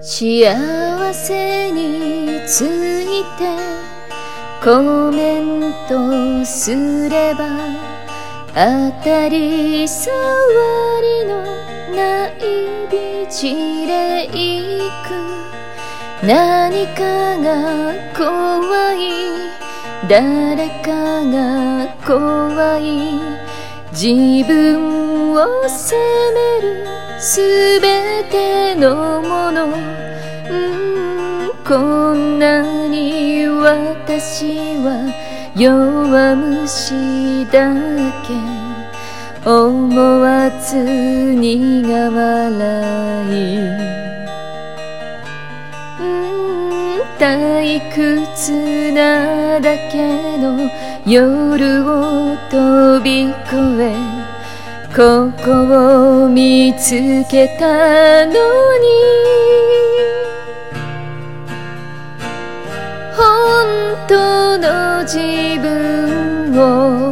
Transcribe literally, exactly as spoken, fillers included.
幸せについてコメントすれば当たり障りのない美じれいく何かが怖い誰かが怖い自分を責めるすべてのもの、うん、こんなに私は弱虫だけ思わず苦笑い、うん、退屈なだけの夜を飛び越えここを見つけたのに本当の自分を